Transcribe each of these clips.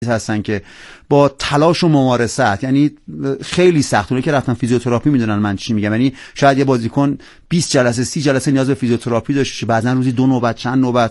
هستن که با تلاش و ممارست، یعنی خیلی سختونه که رفتن فیزیوتراپی میدونن من چی میگم. یعنی شاید یه بازیکن 20 جلسه 30 جلسه نیاز به فیزیوتراپی داشته، بعضا روزی 2 نوبت چند نوبت،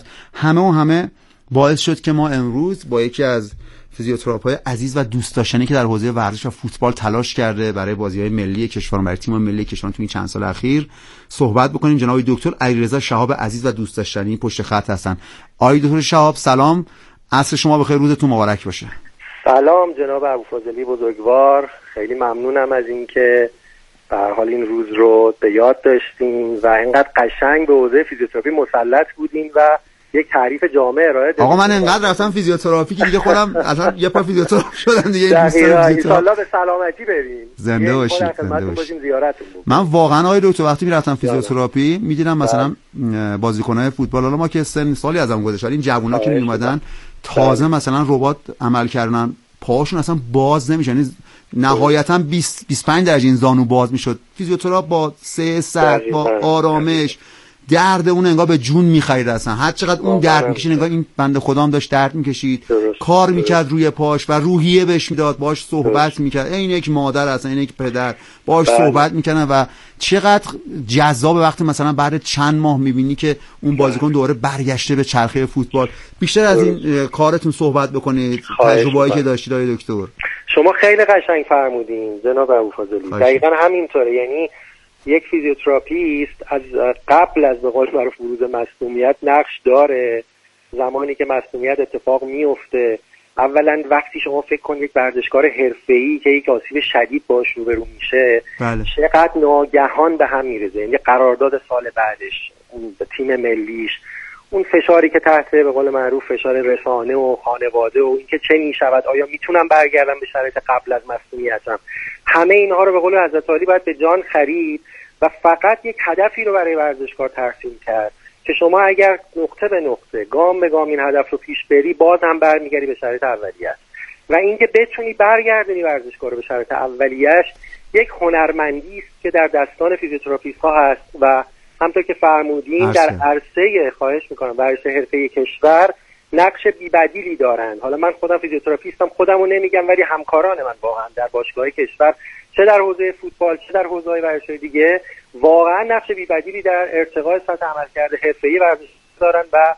همه باعث شد که ما امروز با یکی از فیزیوتراپ‌های عزیز و دوست داشتنی که در حوزه ورزش و فوتبال تلاش کرده برای بازی‌های ملی کشور، برای تیم ملی کشور تو این چند سال اخیر صحبت بکنیم. جناب دکتر علیرضا شهاب عزیز و دوست داشتنی پشت خط هستن. آقای دکتر شهاب سلام، عصر شما بخیر، روزتون مبارک باشه. سلام جناب ابوفاضلی بزرگوار، خیلی ممنونم از اینکه به هر حال این روز رو به یاد داشتین و اینقدر قشنگ به حوزه فیزیوتراپی مسلط بودین و یک تعریف جامع ارائه دادین. آقا من انقدر رفتم فیزیوتراپی که دیگه خودم اصلا یه پا فیزیوتراپ شدم دیگه. این ان شاءالله به سلامتی بریم. زنده باشید. زیارتتون بود. من واقعا آقای دکتر وقتی میرفتم فیزیوتراپی میدیدم مثلا بازیکن‌های فوتبال، حالا ما که سن سالی ازم گذشت، این جوونا که میومدن تازه مثلا ربات عمل کردن، پاهاشون اصلا باز نمیشه، یعنی نهایتا 20-25 درجه این زانو باز میشد. فیزیوتراپ با سر با آرامش درد اون انگار به جون میخرید، اصلا هر چقدر اون درد میکشید انگار این بنده خدام داشت درد میکشید، کار میکرد روی پاش و روحیه بهش میداد، باش صحبت میکرد، این یک مادر اصلا این یک پدر باش صحبت میکنه و چقدر جذاب وقتی مثلا بعد چند ماه میبینی که اون بازیکن دوباره برگشته به چرخه فوتبال. بیشتر از این کارتون صحبت بکنید، تجربه‌ای که داشتید آقای دکتر. شما خیلی قشنگ فرمودین جناب ابوفاضلی، دقیقاً همینطوره. یعنی یک فیزیوتراپیست از قبل از به قول معروف ورود مصدومیت نقش داره. زمانی که مصدومیت اتفاق میفته، اولا وقتی شما فکر کن یک ورزشکار حرفه‌ای که یک آسیب شدید باش روبرو میشه، چقدر ناگهان به هم میرزه. یعنی قرارداد سال بعدش، اون تیم ملیش، اون فشاری که تحت به قول معروف فشار رسانه و خانواده و اینکه چه میشود، آیا میتونم برگردم به شرایط قبل از مصدومیتم، همه اینها رو به قول حضرت علی باید به جان خرید و فقط یک هدفی رو برای ورزشکار ترسیم کرد که شما اگر نقطه به نقطه گام به گام این هدف رو پیش بری، باز هم برمیگردی به شرایط اولیه‌اش. و اینکه بتونی برگردونی ورزشکار رو به شرایط اولیه‌اش یک هنرمندی است که در دستان فیزیوتراپیست‌ها هست و همونطور که فرمودین در عرصه خواهش میکنم ورزش حرفه‌ای کشور نقش بی‌بدیلی دارند. حالا من خودم فیزیوتراپیستم، خودمو نمیگم، ولی همکاران من واقعا در باشگاه کشور، چه در حوزه فوتبال چه در حوزه‌های ورزشی دیگه، واقعا نقش بی‌بدیلی در ارتقاء سطح عملکرد حرفه‌ای ورزش دارن و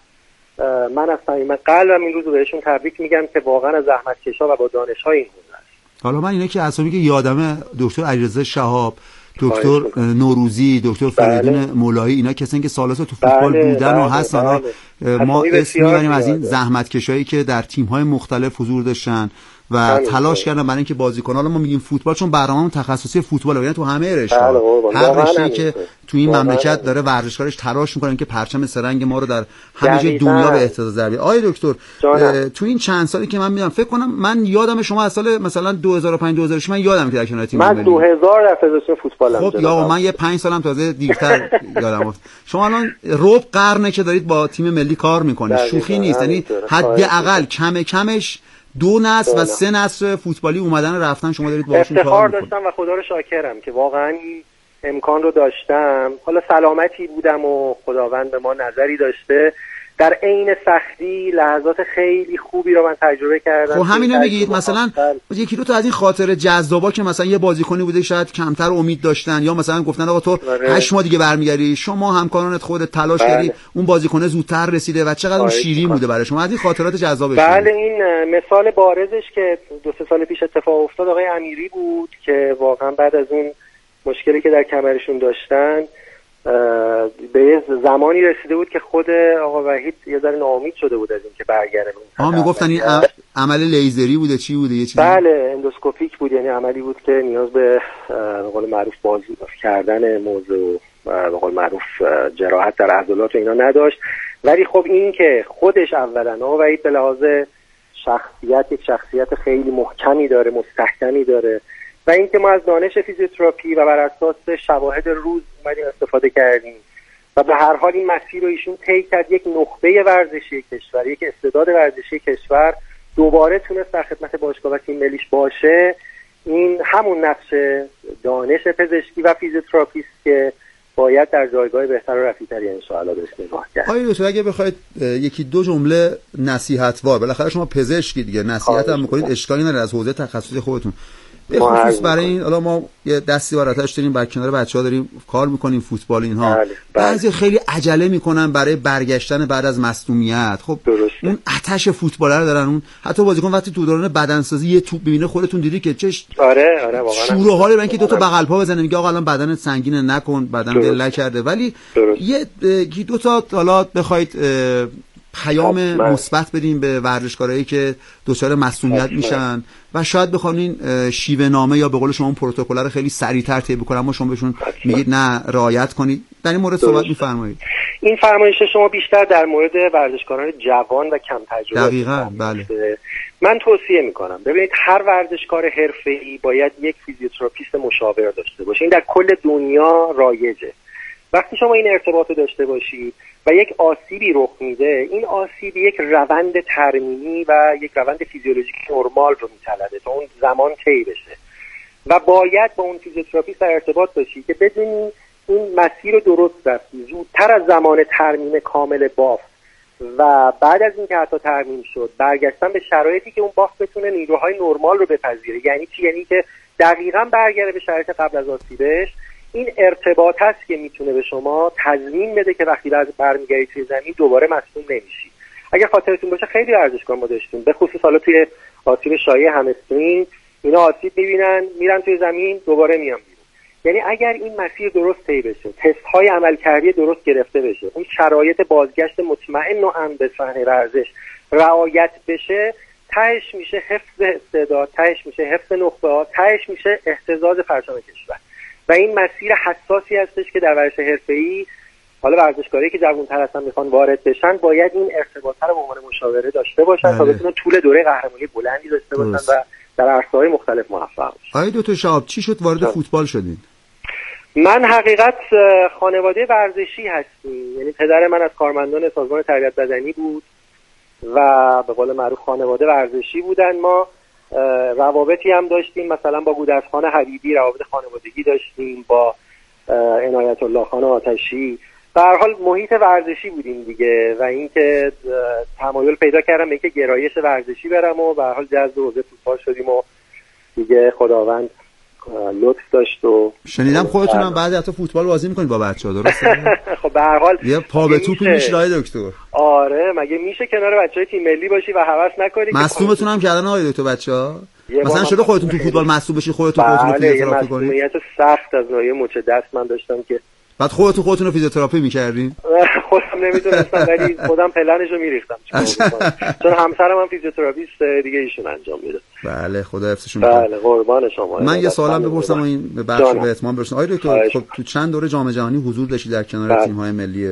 من از صمیم قلبم این روز رو بهشون تبریک میگم که واقعا از زحمتکشا و با دانش‌های این حوزه است. حالا من اینا که اسامی که یادمه دکتر علیرضا شهاب، دکتر نوروزی، دکتر فریدون مولایی، اینا کسانی که سال‌ها تو فوتبال بودن و هستن. ما اسم می‌بریم از این زحمتکشایی که در تیم‌های مختلف حضور داشتن و تلاش کردن برای اینکه بازیکن‌ها، ما میگیم فوتبال چون برنامه‌مون تخصصی فوتباله، یعنی تو همه رشته‌ها، هر رشته‌ای که تو این مملکت داره ورزشکارش تلاش می‌کنه که پرچم سه‌رنگ ما رو در همه جای دنیا به اهتزاز در بیاره. آقای دکتر تو این چند سالی که من میدم، فکر کنم من یادم شما از سال مثلا 2005 2006 من یادم که در کنار تیم من 2000 در فدراسیون فوتبالم. خب یا من یه 5 سالم تازه دیرتر یادم افتاد. شما الان ربع قرنه که دارید با تیم ملی کار می‌کنید، شوخی نیست. یعنی حداقل کمش 2 نسل و 3 نسل فوتبالی اومدن رفتن شما دارید باهاشون کار می‌کنید. داشتم و خدا رو شاکرم که واقعا این امکان رو داشتم. حالا سلامتی بودم و خداوند به ما نظری داشته. در عین سختی لحظات خیلی خوبی رو من تجربه کردم. خب همینو میگید، مثلا یکی دو تا از این خاطر جذابا که مثلا یه بازیکنی بوده شاید کمتر امید داشتن، یا مثلا گفتن آقا تو 8 ماه دیگه برمیگردی، شما همکارانت خودت تلاش کردی اون بازیکن زودتر رسیده و چقدر اون شیرین بوده برای شما. از این خاطرات جذابش. بله، این مثال بارزش که 2-3 سال پیش اتفاق افتاد آقای امیری بود که واقعا بعد از اون مشکلی که در کمرشون داشتن به زمانی رسیده بود که خود آقا وحید یه ذره ناامید شده بود از این که برگرده. میگفتن این عمل لیزری بوده، چی بوده، یه چیزی؟ بله، اندوسکوپیک بود، یعنی عملی بود که نیاز به قول معروف باز کردن موضوع و به قول معروف جراحت در عضلات و اینا نداشت. ولی خب این که خودش اولا آقا وحید به لحاظ یک شخصیت خیلی محکمی داره، مستحکمی داره، و اینکه ما از دانش فیزیوتراپی و بر اساس شواهد روز اومدیم استفاده کردیم و به هر حال این مسیر رو ایشون طی کرد. یک نخبه ورزشی کشور، یک استعداد ورزشی کشور دوباره تونست در خدمت باشگاه و تیم ملیش باشه. این همون نقش دانش پزشکی و فیزیوتراپیست که باید در جایگاه بهتر و رفیع‌تری ان شاء الله بهش نگاه کرد. آقای دکتر اگه بخواید یکی دو جمله نصیحت‌وار، بالاخره شما پزشکی دیگه، نصیحت هم می‌کنید، اشکالی نداره از حوزه تخصصی خودتون، به خصوص برای این حالا ما یه دستی براتش داریم، بر کنار بچه‌ها داریم کار می‌کنیم فوتبال اینها، بعضی خیلی عجله می‌کنن برای برگشتن بعد از مصدومیت. خب اون آتش فوتبالر دارن، اون حتی بازیکن وقتی تو دوران بدنسازی یه توپ می‌بینه، خودتون دیدی که چه آره واقعا شور و حالی برای اینکه دو تا بغل پا بزنه، میگه آقا الان بدنت سنگینه نکن، بدن دل نکرده، ولی یه دو تا حالا بخواید پیام مثبت بدیم به ورزشکارایی که دچار مسئولیت میشن و شاید بخوانین شیوه نامه یا به قول شما پروتکل رو خیلی سریعتر طی بکنن، اما شما بهشون میگید نه رعایت کنید، در این مورد صحبت می‌فرمایید. این فرمایش شما بیشتر در مورد ورزشکاران جوان و کم تجربه. دقیقاً بله. من توصیه میکنم ببینید هر ورزشکار حرفه‌ای باید یک فیزیوتراپیست مشاور داشته باشه. این در کل دنیا رایجه. وقتی شما این ارتباط داشته باشید و یک آسیبی رخ میده، این آسیب یک روند ترمیمی و یک روند فیزیولوژیک نرمال رو میطلبه تا اون زمان طی بشه و باید با اون فیزیوتراپیست در ارتباط باشی که بدونی این مسیر رو درست رفتی، زودتر از زمان ترمیم کامل بافت و بعد از اینکه حتی ترمیم شد برگشتن به شرایطی که اون بافت بتونه نیروهای نرمال رو بپذیره. یعنی چی؟ یعنی که دقیقاً برگرده به شرایط قبل از آسیبش. این ارتباط هست که میتونه به شما تضمین بده که وقتی برمیگردی توی زمین دوباره مصدوم نمیشی. اگه خاطرتون باشه خیلی ورزشکار ما داشتیم، به خصوص حالا توی آسیب شایع همسترینگ، اینا آسیب میبینن میرن توی زمین دوباره میان بیرون. یعنی اگر این مسیر درست طی بشه، تست های عملکردی درست گرفته بشه، اون شرایط بازگشت مطمئن و امن به صحنه ورزش رعایت بشه، تهش میشه حفظ استعداد، تهش میشه حفظ نخبه‌ها، تهش میشه اهتزاز پرچم کشور. و این مسیر حساسی هستش که در ورزش حرفه‌ای، حالا ورزشکاری که جوان‌تر هستن میخوان وارد بشن، باید این ارتباط رو به عنوان مشاوره داشته باشن تا بتونن طول دوره قهرمانی بلندی داشته باشن و در عرصه‌های مختلف موفق بشن. آقای دکتر شهاب چی شد وارد فوتبال شدین؟ من حقیقت خانواده ورزشی هستیم، یعنی پدر من از کارمندان سازمان تربیت بدنی بود و به قول معروف خانواده ورزشی بودن. ما روابطی هم داشتیم، مثلا با گودرزخان حبیبی روابط خانوادگی داشتیم، با عنایت الله خان آتشی. به هر حال محیط ورزشی بودیم دیگه و اینکه تمایل پیدا کردم به اینکه گرایش ورزشی برم و به هر حال جذب حوزه فوتبال شدیم و دیگه خداوند لطف داشت. و شنیدم خودتون هم بعد حتی فوتبال بازی میکنید با بچه‌ها، درسته؟ خب به هر حال یه پا به توپی میشه آقای دکتر. آره مگه میشه کنار بچهای تیم ملی باشی و هوس نکنی؟ مصدومتون هم کردن آقای دکتر بچه‌ها؟ مثلا شده خودتون تو فوتبال مصدوم بشین خودتون رو فیزیوتراپی کنید؟ مسئولیت سخت از ناحیه مچ دست من داشتم که بعد خودتون رو فیزیوتراپی می‌کردین؟ خودم نمیتونستم ولی خودم پلنشو میریختم چون همسرم هم فیزیوتراپیست دیگه ایشون انجام میده. بله خدا حفظشون کنه. بله قربان شما. من یه سوالم بپرسم این بخش رو به اتمام برسونم. آقای دکتر خب تو چند دوره جام جهانی حضور داشتید در کنار تیم‌های ملی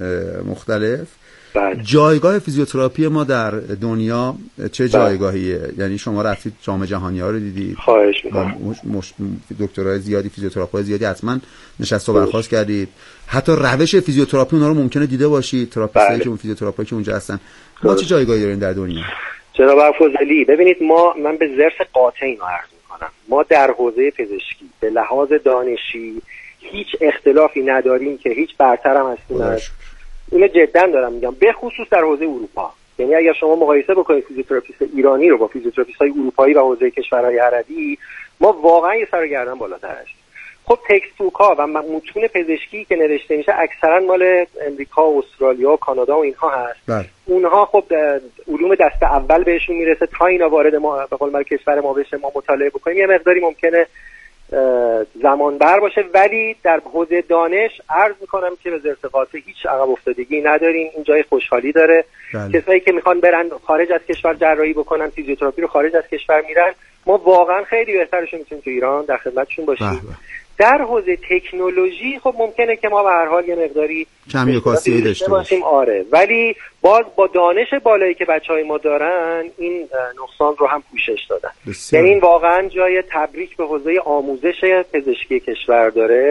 مختلف. جایگاه فیزیوتراپی ما در دنیا چه جایگاهیه؟ یعنی شما رفتید جام جهانی‌ها رو دیدید، خواهش می‌کنم دکترای زیادی فیزیوتراپای زیادی حتما نشست و برخاست کردید، حتی روش فیزیوتراپی اونها رو ممکنه دیده باشید، تراپیستایی که اون فیزیوتراپایی که اونجا هستن. ما چه جایگاهی داریم در دنیا؟ جناب افضلی ببینید، من به ظرف قاطع اینو عرض می‌کنم، ما در حوزه پزشکی به لحاظ دانشی هیچ اختلافی نداریم که هیچ برتر هم هستیم. اینو جدا دارم میگم، به خصوص در حوزه اروپا. یعنی اگر شما مقایسه بکنید فیزیوتراپیست ایرانی رو با فیزیوتراپیست‌های اروپایی و حوزه کشورهای عربی، ما واقعا یه سر و گردن بالاتر هستیم. خب تکست‌بوک‌ها و متون پزشکی که نوشته میشه اکثرا مال امریکا و استرالیا و کانادا و اینها هست. اونها خب علوم دست اول بهشون میرسه، تا اینا وارد ما به قول کشور ما بشه ما مطالعه بکنیم یه مقداری ممکنه زمان بر باشه، ولی در حوزه دانش عرض میکنم که به ظرف قاطع هیچ عقب افتادگی نداریم. این جای خوشحالی داره. کسایی که میخوان برن خارج از کشور جراحی بکنن، فیزیوتراپی رو خارج از کشور میرن، ما واقعا خیلی بهترش میتونیم تو ایران در خدمتشون باشیم. در حوزه تکنولوژی خب ممکنه که ما به هر حال یه مقداری کمی و کاستی داشته باشیم، آره، ولی باز با دانش بالایی که بچهای ما دارن این نقصان رو هم پوشش دادن. یعنی این واقعا جای تبریک به حوزه آموزش پزشکی کشور داره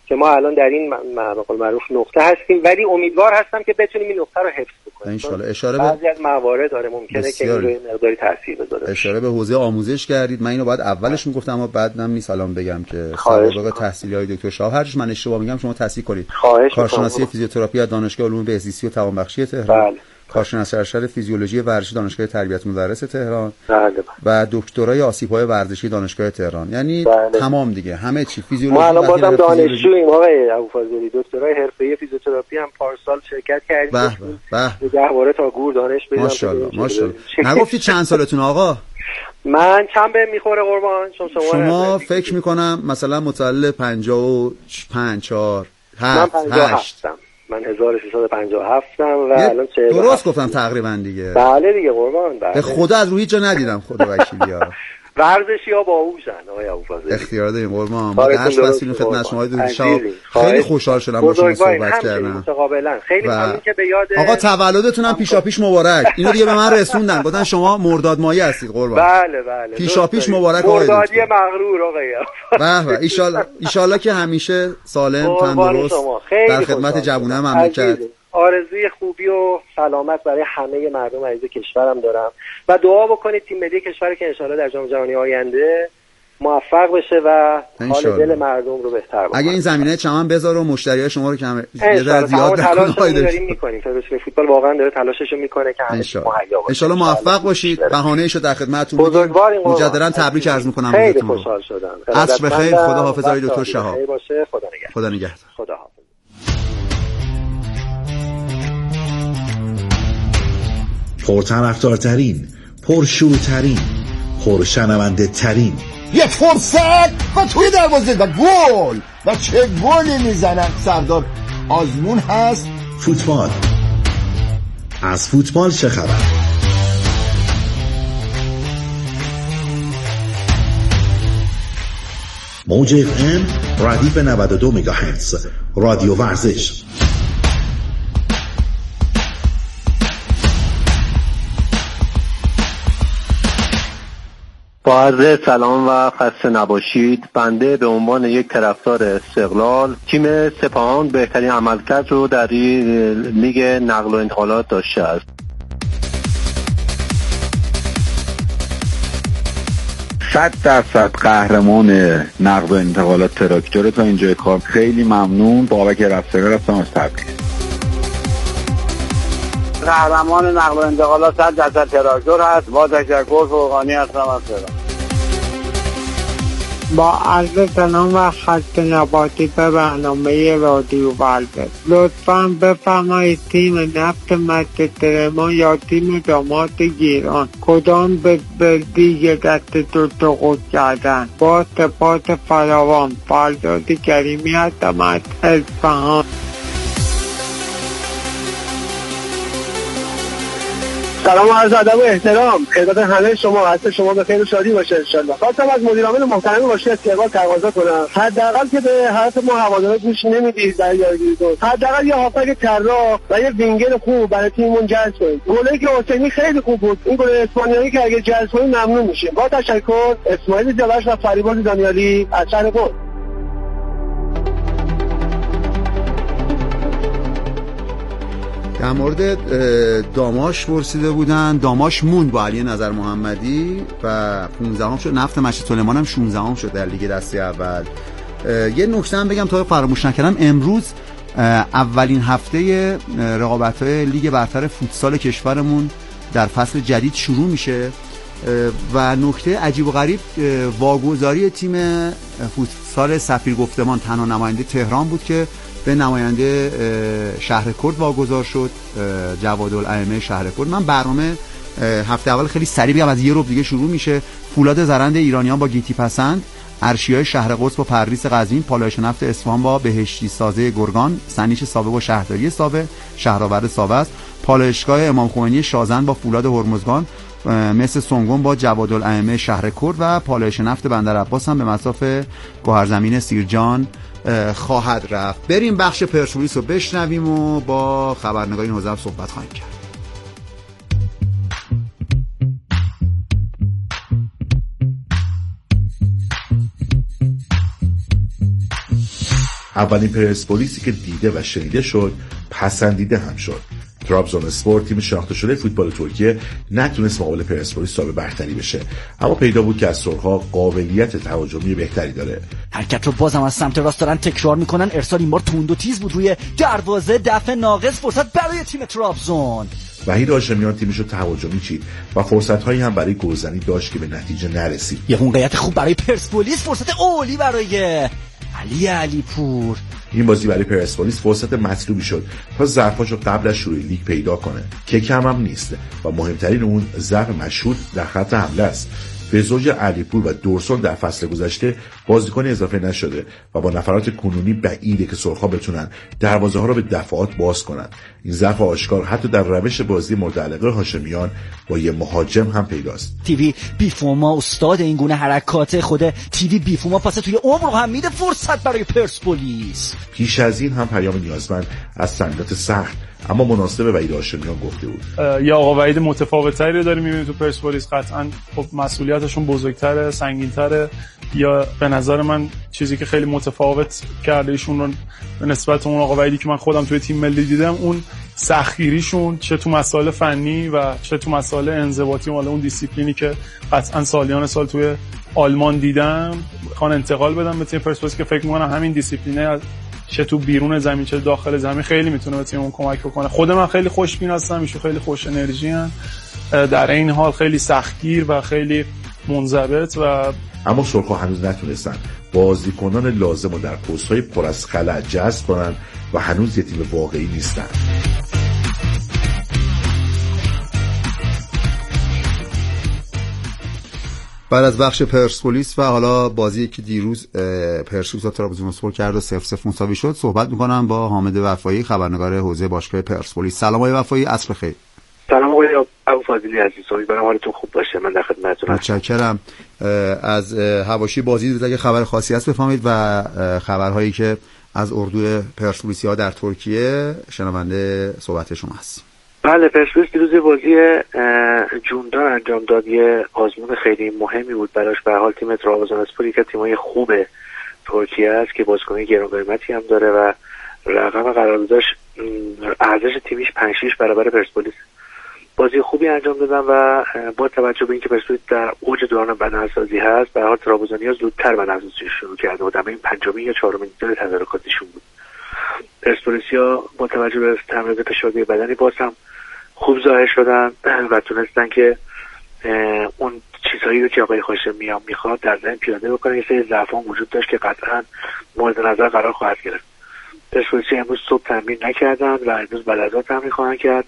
که ما الان در این مقام معروف نقطه هستیم، ولی امیدوار هستم که بتونیم این نقطه رو حفظ بکنیم. ان شاءالله. اشاره به بعضی از موارد داره ممکنه که روی مقداری تاثیر بذاره. اشاره به حوزه آموزش کردید. من اینو بعد اولش میگفتم اما بعدم نیست الان بگم که سابقه تحصیلی های دکتر شهاب، هرچی من اشتباه میگم شما تصحیح کنید. کارشناسی فیزیوتراپی از دانشگاه علوم بهزیستی و توانبخشی تهران. بله. کارشناس ارشد فیزیولوژی ورزشی دانشگاه تربیت مدرس تهران. بله. و دکترای آسیب‌های ورزشی دانشگاه تهران. یعنی بله. تمام دیگه همه چی فیزیولوژی. ما الان بازم دانشجوییم آقای ابوفضلی، دکترای حرفه‌ای فیزیوتراپی هم پارسال شرکت کردیم. به گهواره تا گور دانش بدیم. ماشاءالله. نگفتی چند سالتون آقا؟ من چند به میخوره قربان؟ شما فکر میکنم مثلا متولد 55 4 7 8 من 1357 ام و الان درست گفتم تقریبا دیگه. بله دیگه قربان. بله. به خدا از روی هیچ جا ندیدم خدا وکیلی ها. ورزشی‌ها باهوشن آقای ابوفضلی. اختیار داریم قربان. ما درس بسیم خدمت شما دکتر شهاب. خیلی خوشحال شدم با شما صحبت کردم. متقابلا. خیلی ممنون که به یاد آقا تولدتون هم پیشاپیش مبارک. اینو دیگه به من رسوندن. گفتن شما مرداد ماهی هستید قربان. بله. پیشاپیش مبارک آقای. مردادی مغرور آقای. به ان شاءالله که همیشه سالم تندرست در خدمت جوانان مملکت. آرزوی خوبی و سلامت برای همه مردم عزیز کشورم دارم و دعا بکنید تیم ملی کشور که انشالله در جام جهانی آینده موفق بشه و حال دل مردم رو بهتر بکنه. اگه این زمینه چمن بذاره و مشتریای شما رو که زیاد داریم می‌کنیم. فدراسیون فوتبال واقعا داره تلاشش رو می‌کنه که همه مهیا باشه. ان شاءالله موفق باشید. بهانه‌ایشو در خدمتتون میگیم. مجددا تبریک عرض می‌کنم. خیلی خوشحال شدم. عصر بخیر. خدا حافظ آقای دکتر شهاب. خدا نگهدار. خدا حافظ. پرطرفدارترین، پرشورترین، پرشنونده ترین، یک فرصت و توی دروازه و گل و چه گلی میزنن. سردار آزمون هست. فوتبال. از فوتبال چه خبر؟ موج FM ردیف 92 مگاهرتز رادیو ورزش. با عرض سلام و خسته نباشید. بنده به عنوان یک طرفدار استقلال، تیم سپاهان بهترین عملکرد رو در لیگ نقل و انتقالات داشته است. 100% قهرمان نقل و انتقالات تراکتور تا اینجای کار. خیلی ممنون. بابک رفتگار هستم از تبریز. قهرمان نقل و انتقالات 100% تراکتور هست. با تشکر فوقانی هستم از تهران. با عرض سلام و خسته نباشید به برنامه رادیو ورزش. لطفاً بفرمایید تیم نفت مسجدرمان یا تیم داماد گیلان کدام به دیگه دست دو سقوط کردن. با سپاس فراوان. فرزاد کریمی هستم از اصفهان. سلام و عرض ادب و احترام خدمت همه شما. هست شما به خیر و شادی باشه ان شاء الله. خواستم از مدیر عامل محترم باشگاه استقلال تقاضا کنم حداقل که به حرف ما هوادارا گوش نمیدید در یارگیریتون، حداقل یه هافک طراح و یه وینگر خوب برای تیممون جذب کنید. گلی که حسینی خیلی خوب بود. این گل اسپانیایی که اگه جذب کنید ممنون میشیم. با تشکر. اسماعیل جلش و فریبرز دانیالی از شهر قم. در مورد داماش پرسیده بودن. داماش موند با علی نظر محمدی و 15ام شد. نفت مشهد سلیمان هم 16ام شد در لیگ دسته اول. یه نکته هم بگم تا فراموش نکردم، امروز اولین هفته رقابت‌های لیگ برتر فوتسال کشورمون در فصل جدید شروع میشه و نکته عجیب و غریب واگذاری تیم فوتسال سفیر گفتمان تنها نماینده تهران بود که به نماینده شهر کرد واگذار شد، جوادالائمه شهر کرد. من برنامه هفته اول خیلی سریع بگم، از یه ربع دیگه شروع میشه. فولاد زرند ایرانیان با گیتی پسند، ارشیای شهر قدس با پردیس قزوین، پالایش نفت اصفهان با بهشتی سازه گرگان، سنیش ساوه با شهرداری ساوه، شهرآورد ساوه است. پالایشگاه امام خمینی شازن با فولاد هرمزگان، مثل سنگون با جوادالائمه شهر کرد و پالایش نفت بندر عباس هم به مصاف گوهرزمین سیرجان خواهد رفت. بریم بخش پرسپولیس رو بشنویم و با خبرنگار این حوزه صحبت خواهیم کرد. اولین پرسپولیسی که دیده و شنیده شد پسندیده هم شد. ترابزونسپور، تیم شناخته شده فوتبال ترکیه، نتونست مقابل پرسپولیس صاحب برتری بشه، اما پیدا بود که از سرخ‌ها قابلیت تهاجمی بهتری داره. حرکت رو بازم از سمت راست دارن تکرار میکنن. ارسال این بار تند و تیز بود روی دروازه، دفع ناقص، فرصت برای تیم ترابزون. وحید هاشمیان تیمش رو تهاجمی چید و فرصت‌هایی هم برای گلزنی داشت که به نتیجه نرسید. یه موقعیت خوب برای پرسپولیس، فرصت عالی برای علی پور. این بازی برای پرسپولیس فرصت مطلوبی شد تا ضعفاشو قبل از شروع لیگ پیدا کنه که کم هم نیست و مهمترین اون ضعف مشهود در خط حمله است. به زوج علیپور و دورسون در فصل گذشته بازیکن اضافه نشده و با نفرات کنونی بعیده که سرخ‌ها بتونن دروازه‌ها رو به دفعات باز کنن. این ضعف آشکار حتی در روش بازی مورد علاقه هاشمیان با یه مهاجم هم پیداست. تیوی بیفوما استاد این گونه حرکات، خود تیوی بیفوما پاس توی عمر رو هم میده، فرصت برای پرسپولیس. پیش از این هم پیام نیازمند از تمرینات سخت اما مناسب وحید هاشمیان گفته بود. یا آقا وحید متفاوت‌تری رو داریم می‌بینیم تو پرسپولیس، قطعاً خب مسئولیتشون بزرگتره، سنگین‌تره. یا به نظر من چیزی که خیلی متفاوت کرده ایشون رو به نسبت اون آقا وحیدی که من خودم توی تیم ملی دیدم، اون سختگیریشون چه تو مسائل فنی و چه تو مسائل انضباطی و اون دیسیپلینی که قطعاً سالیان سال توی آلمان دیدم، میخوان انتقال بدم به تیم پرسپولیس که فکر می‌کنم همین دیسیپلینه چه تو بیرون زمین چه داخل زمین خیلی میتونه به تیممون کمک بکنه. خود من خیلی خوشبین هستم، ایشون خیلی خوش انرژی ان، در این حال خیلی سختگیر و خیلی منضبط. و اما سرخ‌ها هنوز نتونستن بازیکنان لازم رو در پست‌های پر از خلأ جذب کنن و هنوز یه تیم واقعی نیستن. بعد از بخش پرسپولیس و حالا بازی که دیروز پرسپولیس و ترابزونسپور کرد و 0-0 مساوی شد، صحبت میکنم با حامد وفایی، خبرنگار حوزه باشگاه پرسپولیس. سلام آقای وفایی، عصر خیر. سلام آقای ابوفضلی عزیز، امیدوارم حالتون خوب باشه. من در خدمتتونم. متشکرم. از حواشی بازی دیروز اگه خبر خاصی هست بفهمید و خبرهایی که از اردوی پرسپولیسیا در ترکیه شنونده صحبت شما هست. بله، پرسپولیس دیروز بازی جوندار انجام داد، یه آزمون خیلی مهمی بود براش. به حال تیم ترابزونسپور که تیمای خوب ترکیه است که بازیکن گران قیمتی هم داره و رقم قراردادش ارزش تیمیش 5-6 برابر پرسپولیس. بازی خوبی انجام دادن و با توجه به اینکه پرسپولیس در اوج دوران بدنسازی هست، به حال ترابزونیا زودتر بدنسازی شروع کرده بودن، این پنجمین یا چهارمین دور تدارکاتیشون بود. پرسپولیسیا با توجه به تمرینات فشردگی بدنی باز هم خوب ظاهر شدن و تونستن که اون چیزهایی رو که آقای هاشمیان میخواد در ذهن پیاده بکنن. یه سری ضعف‌ها وجود داشت که قطعا مورد نظر قرار خواهد گرفت. پرسپولیسیا امروز صبح تمرین نکردن و امروز بعد از ظهر تمرین خواهند کرد.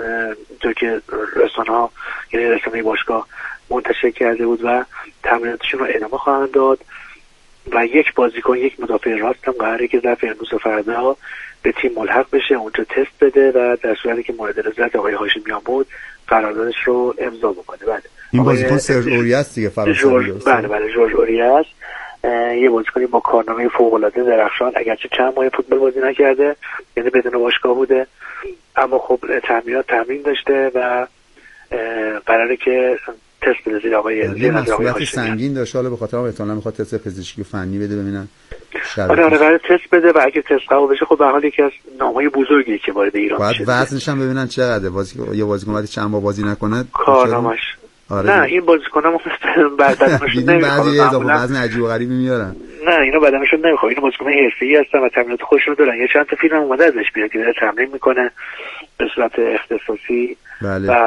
تو که رسانه‌ها یعنی رسانه باشگاه منتشر کرده بود و تمریناتشون رو ادامه خواهند داد و یک بازیکن، یک مدافع راست هم قراره که ظرف امروز و فردا به تیم ملحق بشه، اونجا تست بده و در صورتی که مورد رضایت آقای هاشمیان بود قراردادش رو امضا بکنه. بعد این بازیکن سرژ اوریاس دیگه فرانسوی. بله جورج اوریاس، یه بازیکنی با کارنامه فوق‌العاده درخشان، اگرچه چند ماه فوتبال بازی نکرده، یعنی بدون باشگاه بوده، اما خب تمرین داشته و قراره که تست بده زیر آقای مسئولیت سنگین داشته. حالا به خاطر احتمالاً میخواد تست پزشکی فنی بده ببینن. آره قراره تست بده و اگه تست قبول بشه خب به حال یکی از نام‌های بزرگی که وارد ایران میشه. بعد وزنش هم ببینن چقدره. یه بازیکن وقتی چند بار بازی نکنه کارنامه‌اش. نه این بازیکن‌ها بدنشون نمیخواد، بعضی اضافه وزن عجیب و غریبی میارن. نه اینا بدنشون نمیخواد، اینا بازیکن حرفه‌ای هستن و تمرینات خودشون دارن. یه چند تا فیلم اومده ازش بیاد که داره تمرین میکنه به صورت اختصاصی. بله. و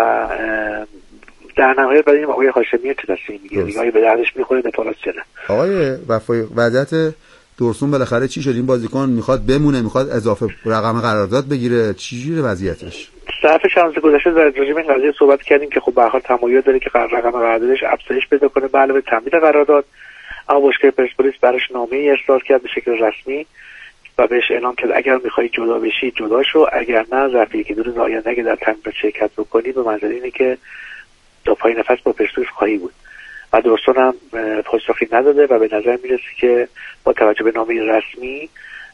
در نهایت بعد این آقای هاشمی چه تصمیم میگیره دیگه، به دردش میخوره به پالاس چنه. آقای وفایی، وضعیت دورسون بالاخره چی شد؟ این بازیکن میخواد بمونه، میخواد اضافه رقم قرارداد بگیره، چی جوره وضعیتش؟ صرف چند گذشته در راجع به این قضیه صحبت کردیم که خب به هر حال تمایل داره که رقم قراردادش افزایش پیدا کنه به علاوه تمدید قرارداد. اما باشگاه پرسپولیس براش نامه‌ای ارسال کرد به شکل رسمی و بهش اعلام کرد اگر می‌خوای جدا بشی جدا شو، اگر نه ظرف یکی دو روز آینده اگه در تمرین شرکت بکنی به منزله اینه که تا پای نفس با پرسپولیس خواهی بود. و دورسون هم پاسخی نداده و به نظر میرسه که با توجه به نامه رسمی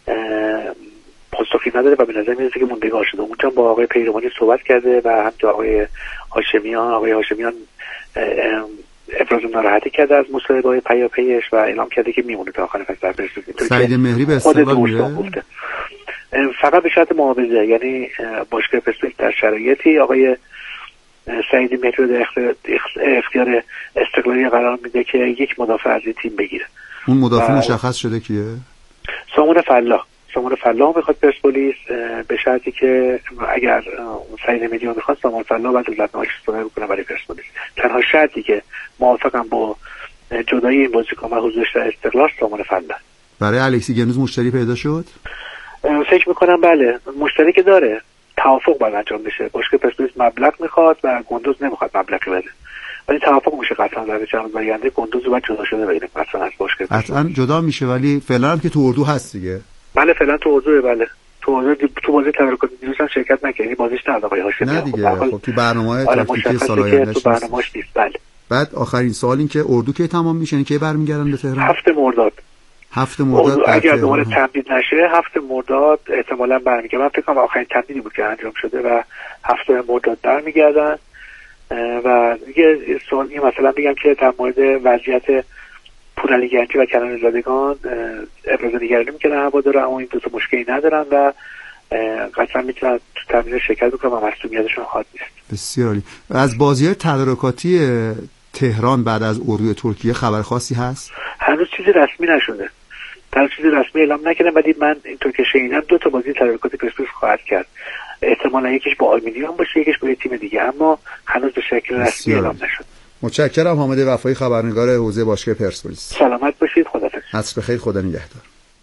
پاسخی نداره و به نظر میرسه که موندگار شده. اونجا با آقای پیروانی صحبت کرده و هم آقای هاشمیان ابراز ناراحتی کرده از مصاحبه‌های پیاپیش و اعلام کرده که میمونه تا آخر فصل در پرسپولیس. سعید مهری به استقلال میره فقط به شرط معاوضه، یعنی باشگاه پرسپولیس در شرایطی آقای سعید مهری رو در اختیار استقلالی قرار میده که یک مدافع از این تیم بگیره. اون مدافع مشخص شده کیه؟ سامان فلاح میخواد پرسپولیس، به شرطی که اگر سعید مهری رو میخواد سامان فلاح بعد از لطنهاش صدای بکنه برای پرسپولیس. تنها شرطی که موافقم با جدایی این بازیکن و حضورش در استقلال سامان فلاح. برای الکسی گنوز مشتری پیدا شد؟ فکر میکنم بله، مشتری که داره، توافق باید انجام بشه. باشگاه پرسپولیس مبلغ میخواد و گندوز نمیخواد مبلغی بده، ولی توافق میشه قطعا در چند آینده گندوز باید جدا شده بگیره مثلا از باشگاه پرسپولیس. قطعا جدا میشه، ولی فعلا هم که تو اردو هست دیگه. بله فعلا تو اردوه. بله تو بازی تدارکاتی دیروز هم شرکت نکردی، بازیش نداد آقای هاشمی. نه دیگه خب تو برنامه‌های تاکتیکی سال آینده تو برنامه‌اش نیست. بله. بعد آخرین سوال این که اردو کی تمام میشه، یعنی کی برمیگردن به تهران؟ 7 مرداد. 7 مرداد اگر دوباره تمدید نشه 7 مرداد احتمالاً برمیگردن. من فکر کنم آخرین تمدیدی بود که انجام شده و 7 مرداد برمیگردن. و دیگه سوال مثلا بگم که در مورد وضعیت پورعلی گنجی و کنان زادگان ابراز نگرانی میکنن هوادارا، اما این دو تا مشکلی ندارن و قطعا میتونن تو تمرین شرکت بکنن و مسئولیتشون خواهد نیست. بسیار عالی. از بازی‌های تدارکاتی تهران بعد از اردوی ترکیه خبر خاصی هست؟ هنوز چیزی رسمی نشده. هنوز چیزی رسمی اعلام نکردن، ولی من اینطور که شنیدم 2 تا بازی تدارکاتی پرسپولیس خواهد کرد. احتمالاً یکیش با آلومینیوم باشه، یکیش با تیم دیگه، اما هنوز به شکل رسمی اعلام نشد. متشکرم. حامد وفایی، خبرنگار حوزه باشگاه پرسپولیس. سلامت باشید. خداحافظ. عصر بخیر. خدا نگهدار.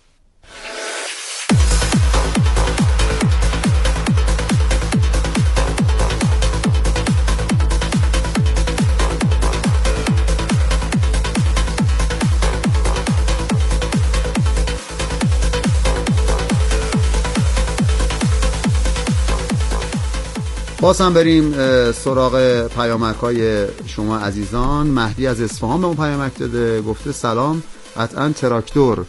باز هم بریم سراغ پیامک‌های شما عزیزان. مهدی از اصفهان به ما پیامک داده، گفته سلام، قطعا تراکتور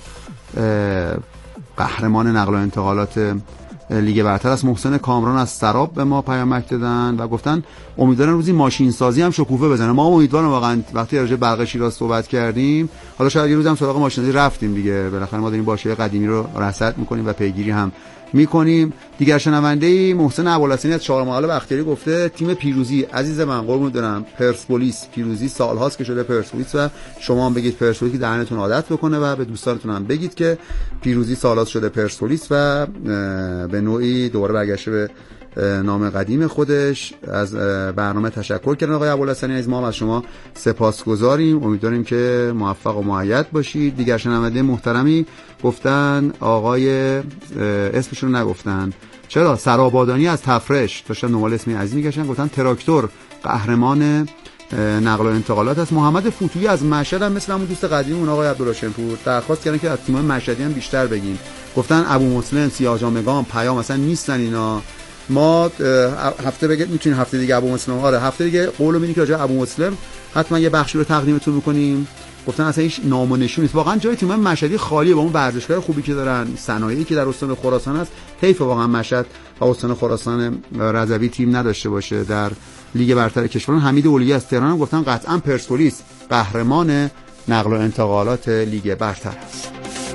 قهرمان نقل و انتقالات لیگ برتر است. محسن کامران از سراب به ما پیامک دادن و گفتن امیدوارن روزی ماشین سازی هم شکوفه بزنه. ما امیدوارم واقعا. وقتی راجع به برق شیراز صحبت کردیم، حالا شاید یه روز هم سراغ ماشین سازی رفتیم دیگه، بالاخره ما داریم باشگاه قدیمی رو رصد می‌کنیم و پیگیری هم میکنیم. دیگر شنونده‌ای محسن ابوالحسنی از چهارمحال بختیاری گفته تیم پیروزی، عزیز من قربون دارم، پرسپولیس پیروزی سال‌هاست که شده پرسپولیس و شما هم بگید پرسپولیس که دهنتون عادت بکنه و به دوستانتون هم بگید که پیروزی سال‌هاست شده پرسپولیس و به نوعی دوباره برگشته به نام قدیم خودش. از برنامه تشکر کردن آقای ابوالحسنی عزیز، ما هم از شما سپاسگزاریم. امیدواریم که موفق و مؤید باشید. دیگر شنونده محترمی گفتن آقای اسمشون رو نگفتن، چرا سرابادانی از تفرش داشتن دنبال اسمی عزیز میگشتن، گفتن تراکتور قهرمان نقل و انتقالات است. محمد فوتویی از مشهد هم مثل همون دوست قدیممون آقای عبدالراشدپور درخواست کردن که از تیم‌های مشهدی هم بیشتر بگیم. گفتن ابو مسلم، سیاه‌جامگان، پیام اصلا نیستن اینا. ما هفته میتونیم هفته دیگه ابو مسلم، آره هفته دیگه قولو میدیم که راجع ابو مسلم حتما یه بخشی رو تقدیمتون میکنیم. گفتن اصلا هیچ نام و نشون نیست. واقعا جای تیم مشهدی خالیه با اون ورزشگاه خوبی که دارن، صنایعی که در استان خراسان هست. حیف واقعا مشهد و استان خراسان رضوی تیم نداشته باشه در لیگ برتر کشور. حمید اولیه از تهران هم گفتن قطعا پرسپولیس قهرمان نقل و انتقالات لیگ برتر است.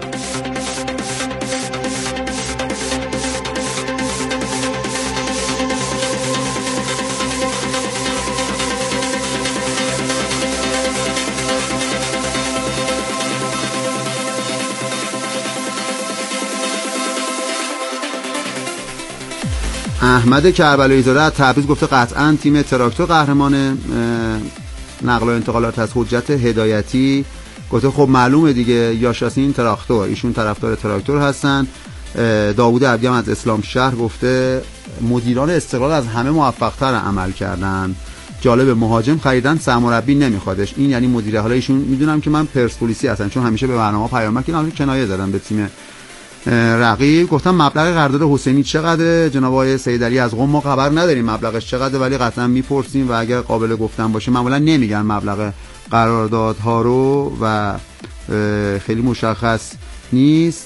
احمد کربلایی زاده از تبریز گفته قطعا تیم تراکتور قهرمان نقل و انتقالات از. حجت هدایتی گفته خب معلومه دیگه، یاشاسین تراکتور، ایشون طرفدار تراکتور هستن. داوود عبدی هم از اسلام شهر گفته مدیران استقلال از همه موفق‌تر عمل کردن. جالب، مهاجم خریدن سرمربی نمیخوادش. این یعنی مدیر. حالا ایشون میدونم که من پرسپولیسی هستن چون همیشه به برنامه پیامک اینا کنایه زدن به تیم رقیب. گفتم مبلغ قرارداد حسینی چقدره؟ جناب آقای سیدعلی از قم ما خبر نداریم مبلغش چقدره، ولی قطعا میپرسیم و اگر قابل گفتن باشه معمولا نمیگن مبلغ قراردادها رو و خیلی مشخص نیست.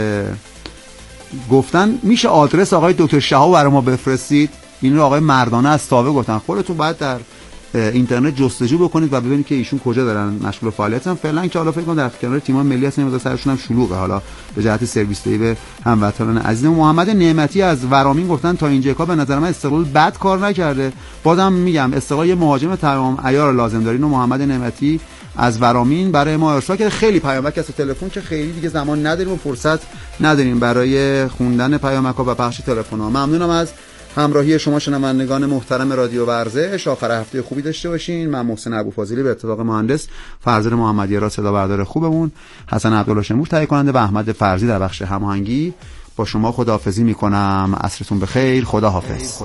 گفتن میشه آدرس آقای دکتر شهاب برای ما بفرستید؟ این رو آقای مردانه از تاوه گفتن. خودتون باید در اینترنت جستجو بکنید و ببینید که ایشون کجا دارن مشغول فعالیتن. فعلا که حالا فکر کنم در کنار تیم‌های ملی هستن، مثلا سرشون هم شلوغه حالا به جهت سرویس دهی به هموطنان عزیز. محمد نعمتی از ورامین گفتن تا اینجا به نظر من استقلال بد کار نکرده. بازم میگم استقلال یه مهاجم تمام عیار لازم داره. اینو محمد نعمتی از ورامین برای ما ارسال کرد. خیلی پیامک از تلفن که خیلی دیگه زمان نداریم و فرصت نداریم برای خوندن پیامک‌ها و پخش تلفن‌ها. ممنونم از همراهی شما شنوندگان محترم رادیو ورزش. آخر هفته خوبی داشته باشین. من محسن ابوفاضلی به اتفاق مهندس فرزاد محمدی را صدا بردار خوبمون، حسن عبدالله شمور تهیه کننده و احمد فرزی در بخش هماهنگی با شما خداحافظی میکنم. عصرتون بخیر. خداحافظ.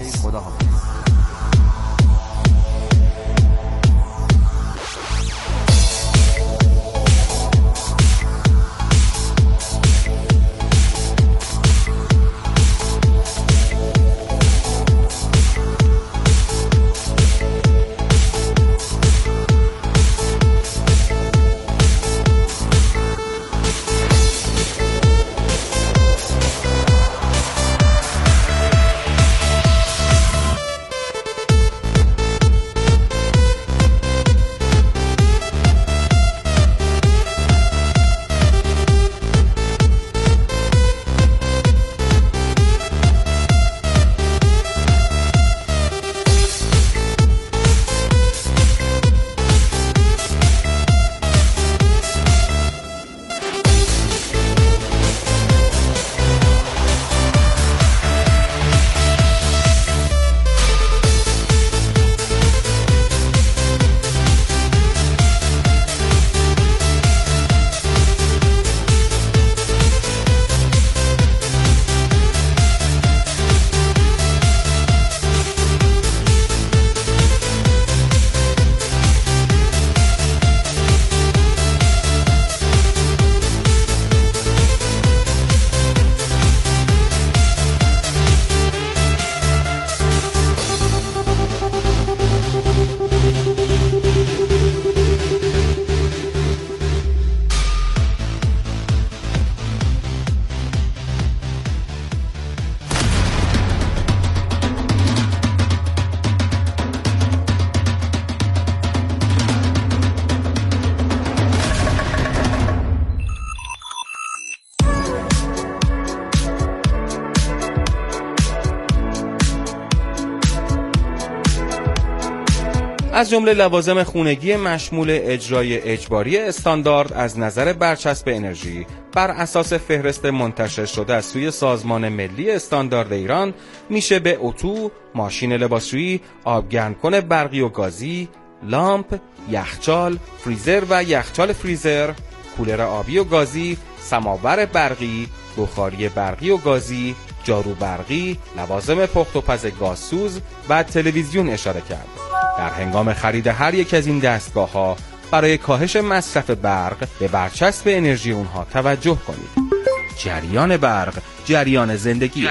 از جمله لوازم خونگی مشمول اجرای اجباری استاندارد از نظر برچسب انرژی بر اساس فهرست منتشر شده از سوی سازمان ملی استاندارد ایران میشه به اتو، ماشین لباسشویی، آبگرمکن برقی و گازی، لامپ، یخچال، فریزر و یخچال فریزر، کولر آبی و گازی، سماور برقی، بخاری برقی و گازی، جارو برقی، لوازم پخت و پز گازسوز و تلویزیون اشاره کرد. در هنگام خرید هر یک از این دستگاه‌ها برای کاهش مصرف برق به برچسب انرژی اونها توجه کنید. جریان برق، جریان زندگی.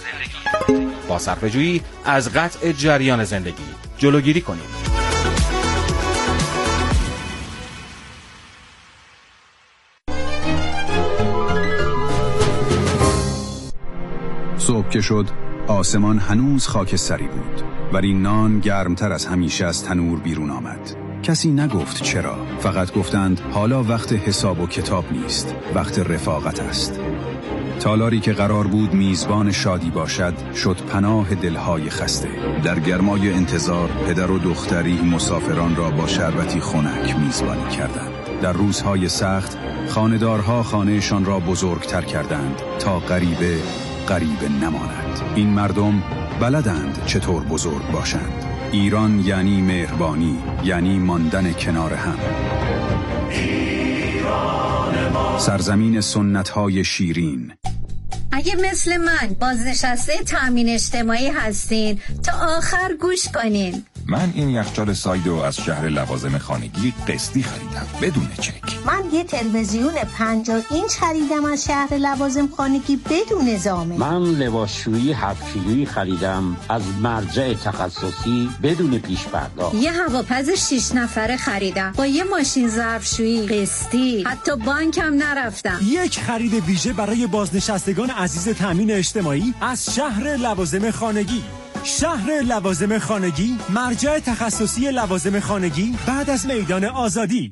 با صرفه‌جویی از قطع جریان زندگی جلوگیری کنید. صبح که شد آسمان هنوز خاکستری بود، ولی نان گرمتر از همیشه از تنور بیرون آمد. کسی نگفت چرا، فقط گفتند حالا وقت حساب و کتاب نیست، وقت رفاقت است. تالاری که قرار بود میزبان شادی باشد شد پناه دلهای خسته. در گرمای انتظار پدر و دختری مسافران را با شربتی خنک میزبانی کردند. در روزهای سخت خانه‌دارها خانهشان را بزرگتر کردند تا غریبه نماند. این مردم بلدند چطور بزرگ باشند. ایران یعنی مهربانی، یعنی ماندن کنار هم. سرزمین سنت‌های شیرین. اگه مثل من بازنشسته تامین اجتماعی هستین تا آخر گوش کنین. من این یخچال سایدو از شهر لوازم خانگی قسطی خریدم بدون چک. من یه تلویزیون 50 اینچ خریدم از شهر لوازم خانگی بدون زامن. من لباسشویی 7 کیلویی خریدم از مرجع تخصصی بدون پیش پرداخت. یه هواپز 6 نفره خریدم با یه ماشین ظرفشویی قسطی، حتی بانکم نرفتم. یک خرید ویژه برای بازنشستگان عزیز تامین اجتماعی از شهر لوازم خانگی. شهر لوازم خانگی، مرجع تخصصی لوازم خانگی بعد از میدان آزادی.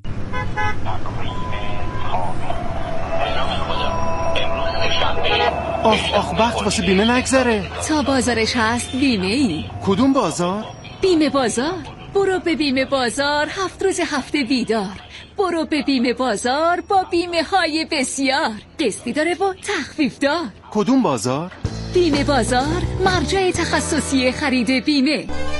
آخ وقت واسه بیمه نگذره. تا بازارش هست بیمه ای. کدوم بازار؟ بیمه بازار. برو به بیمه بازار 7 روز هفته بیدار. برو به بیمه بازار با بیمه های بسیار. قسطی داره و تخفیف دار. کدوم بازار؟ بیمه بازار، مرجع تخصصی خرید بیمه.